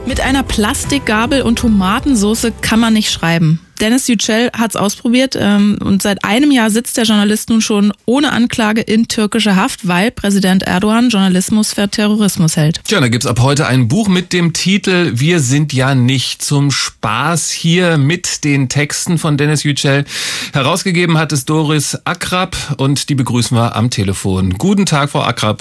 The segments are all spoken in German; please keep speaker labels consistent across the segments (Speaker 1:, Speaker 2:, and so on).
Speaker 1: Mit einer Plastikgabel und Tomatensauce kann man nicht schreiben. Dennis Yücel hat's ausprobiert und seit einem Jahr sitzt der Journalist nun schon ohne Anklage in türkischer Haft, weil Präsident Erdogan Journalismus für Terrorismus hält.
Speaker 2: Tja, da gibt's ab heute ein Buch mit dem Titel Wir sind ja nicht zum Spaß, hier mit den Texten von Dennis Yücel. Herausgegeben hat es Doris Akrap und die begrüßen wir am Telefon. Guten Tag, Frau Akrap.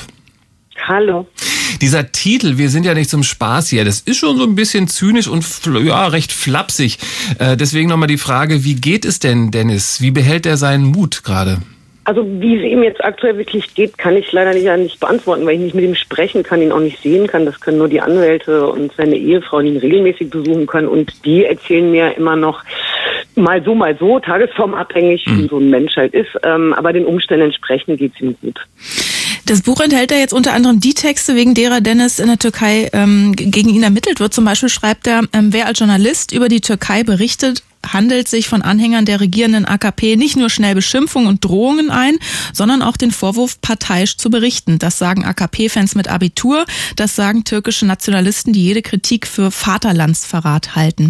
Speaker 3: Hallo.
Speaker 2: Dieser Titel, wir sind ja nicht zum Spaß hier, das ist schon so ein bisschen zynisch und recht flapsig. Deswegen nochmal die Frage, wie geht es denn Dennis? Wie behält er seinen Mut gerade?
Speaker 3: Also wie es ihm jetzt aktuell wirklich geht, kann ich leider nicht beantworten, weil ich nicht mit ihm sprechen kann, ihn auch nicht sehen kann. Das können nur die Anwälte und seine Ehefrau, die ihn regelmäßig besuchen können. Und die erzählen mir immer noch mal so, tagesformabhängig, wie so ein Mensch halt ist. Aber den Umständen entsprechend geht es ihm gut.
Speaker 1: Das Buch enthält ja jetzt unter anderem die Texte, wegen derer Dennis in der Türkei gegen ihn ermittelt wird. Zum Beispiel schreibt er, wer als Journalist über die Türkei berichtet, handelt sich von Anhängern der regierenden AKP nicht nur schnell Beschimpfungen und Drohungen ein, sondern auch den Vorwurf, parteiisch zu berichten. Das sagen AKP-Fans mit Abitur, das sagen türkische Nationalisten, die jede Kritik für Vaterlandsverrat halten.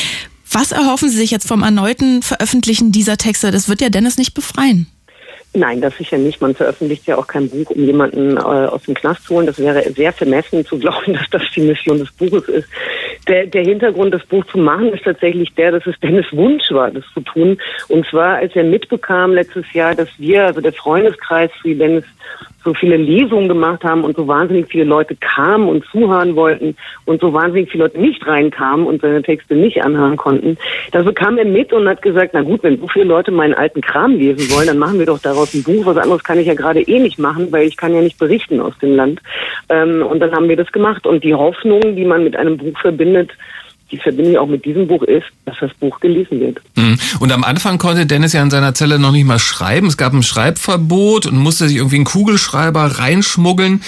Speaker 1: Was erhoffen Sie sich jetzt vom erneuten Veröffentlichen dieser Texte? Das wird ja Dennis nicht befreien.
Speaker 3: Nein, das sicher nicht. Man veröffentlicht ja auch kein Buch, um jemanden aus dem Knast zu holen. Das wäre sehr vermessen zu glauben, dass das die Mission des Buches ist. Der Hintergrund, das Buch zu machen, ist tatsächlich dass es Dennis Wunsch war, das zu tun. Und zwar, als er mitbekam letztes Jahr, dass wir, also der Freundeskreis für Dennis, so viele Lesungen gemacht haben und so wahnsinnig viele Leute kamen und zuhören wollten und so wahnsinnig viele Leute nicht reinkamen und seine Texte nicht anhören konnten. Da bekam er mit und hat gesagt, na gut, wenn so viele Leute meinen alten Kram lesen wollen, dann machen wir doch daraus ein Buch. Was anderes kann ich ja gerade nicht machen, weil ich kann ja nicht berichten aus dem Land. Und dann haben wir das gemacht. Und die Hoffnung, die man mit einem Buch verbindet, die verbinde ich auch mit diesem Buch, ist, dass das Buch gelesen wird.
Speaker 2: Und am Anfang konnte Dennis ja in seiner Zelle noch nicht mal schreiben. Es gab ein Schreibverbot und musste sich irgendwie einen Kugelschreiber reinschmuggeln.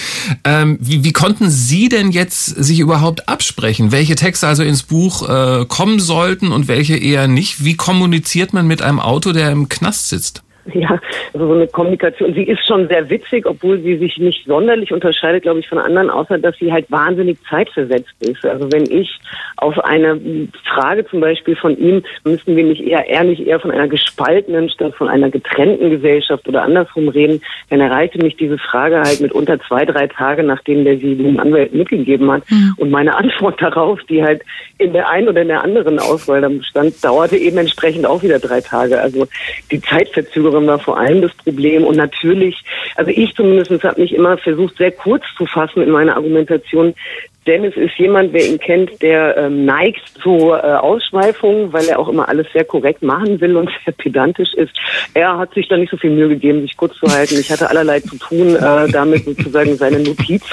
Speaker 2: Wie konnten Sie denn jetzt sich überhaupt absprechen? Welche Texte also ins Buch kommen sollten und welche eher nicht? Wie kommuniziert man mit einem Autor, der im Knast sitzt?
Speaker 3: Ja, also so eine Kommunikation, sie ist schon sehr witzig, obwohl sie sich nicht sonderlich unterscheidet, glaube ich, von anderen, außer dass sie halt wahnsinnig zeitversetzt ist. Also wenn ich auf eine Frage zum Beispiel von ihm, müssten wir nicht eher von einer gespaltenen statt von einer getrennten Gesellschaft oder andersrum reden, dann erreichte mich diese Frage halt mitunter 2-3 Tage, nachdem der sie dem Anwalt mitgegeben hat. Und meine Antwort darauf, die halt in der einen oder in der anderen Auswahl dann bestand, dauerte eben entsprechend auch wieder 3 Tage. Also die Zeitverzögerung war vor allem das Problem. Und natürlich, also ich zumindest habe mich immer versucht, sehr kurz zu fassen in meiner Argumentation. Dennis ist jemand, wer ihn kennt, der neigt zu Ausschweifungen, weil er auch immer alles sehr korrekt machen will und sehr pedantisch ist. Er hat sich da nicht so viel Mühe gegeben, sich kurz zu halten. Ich hatte allerlei zu tun, damit sozusagen seine Notiz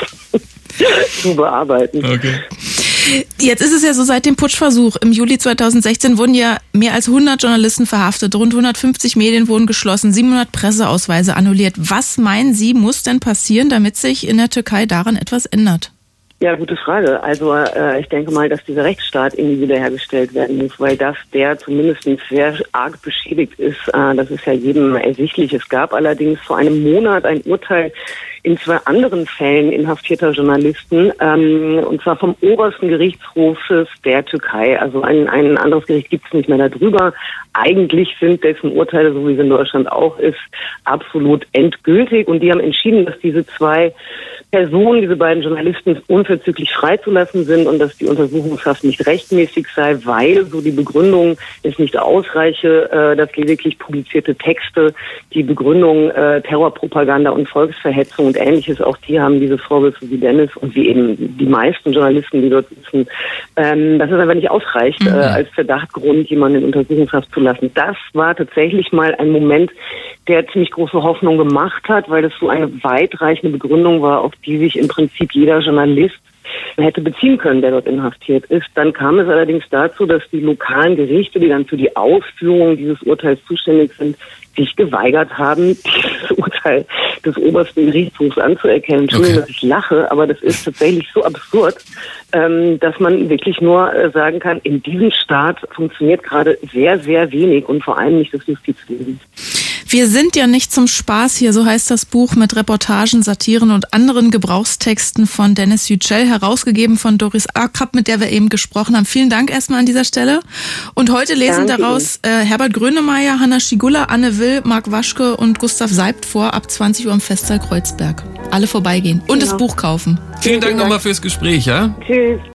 Speaker 3: zu bearbeiten.
Speaker 2: Okay.
Speaker 1: Jetzt ist es ja so, seit dem Putschversuch im Juli 2016 wurden ja mehr als 100 Journalisten verhaftet, rund 150 Medien wurden geschlossen, 700 Presseausweise annulliert. Was meinen Sie, muss denn passieren, damit sich in der Türkei daran etwas ändert?
Speaker 3: Ja, gute Frage. Also ich denke mal, dass dieser Rechtsstaat irgendwie wiederhergestellt werden muss, weil der zumindest sehr arg beschädigt ist. Das ist ja jedem ersichtlich. Es gab allerdings vor einem Monat ein Urteil in 2 anderen Fällen inhaftierter Journalisten, und zwar vom obersten Gerichtshof der Türkei. Also ein anderes Gericht gibt es nicht mehr darüber. Eigentlich sind dessen Urteile, so wie es in Deutschland auch ist, absolut endgültig. Und die haben entschieden, dass diese 2 Personen, diese beiden Journalisten, unverzüglich freizulassen sind und dass die Untersuchungshaft nicht rechtmäßig sei, weil, so die Begründung, es nicht ausreiche, dass lediglich publizierte Texte die Begründung Terrorpropaganda und Volksverhetzung und Ähnliches, auch die haben diese Vorwürfe wie Dennis und wie eben die meisten Journalisten, die dort sitzen, dass es einfach nicht ausreicht, als Verdachtgrund, jemanden in Untersuchungshaft zu lassen. Das war tatsächlich mal ein Moment, der ziemlich große Hoffnung gemacht hat, weil das so eine weitreichende Begründung war, auf die sich im Prinzip jeder Journalist hätte beziehen können, der dort inhaftiert ist. Dann kam es allerdings dazu, dass die lokalen Gerichte, die dann für die Ausführung dieses Urteils zuständig sind, sich geweigert haben, dieses Urteil des obersten Gerichtshofs anzuerkennen. Entschuldigung, dass ich lache, aber das ist tatsächlich so absurd, dass man wirklich nur sagen kann, in diesem Staat funktioniert gerade sehr, sehr wenig und vor allem nicht das Justizwesen.
Speaker 1: Wir sind ja nicht zum Spaß hier, so heißt das Buch mit Reportagen, Satiren und anderen Gebrauchstexten von Dennis Yücel, herausgegeben von Doris Akrap, mit der wir eben gesprochen haben. Vielen Dank erstmal an dieser Stelle. Und heute lesen daraus Herbert Grönemeyer, Hanna Schigula, Anne Will, Marc Waschke und Gustav Seibt vor, ab 20 Uhr im Festsaal Kreuzberg. Alle vorbeigehen und das Buch kaufen.
Speaker 2: Vielen Dank nochmal fürs Gespräch, ja?
Speaker 3: Tschüss.